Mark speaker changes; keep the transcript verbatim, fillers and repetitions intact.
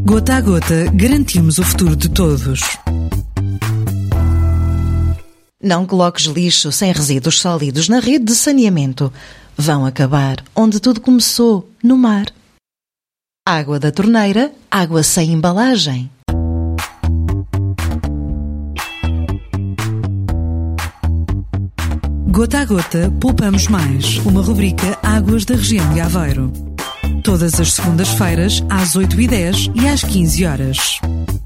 Speaker 1: Gota a gota, garantimos o futuro de todos.
Speaker 2: Não coloques lixo sem resíduos sólidos na rede de saneamento. Vão acabar onde tudo começou, no mar. Água da torneira, água sem embalagem.
Speaker 1: Gota a gota, poupamos mais. Uma rubrica Águas da região de Aveiro. Todas as segundas-feiras, às oito e dez e às quinze horas.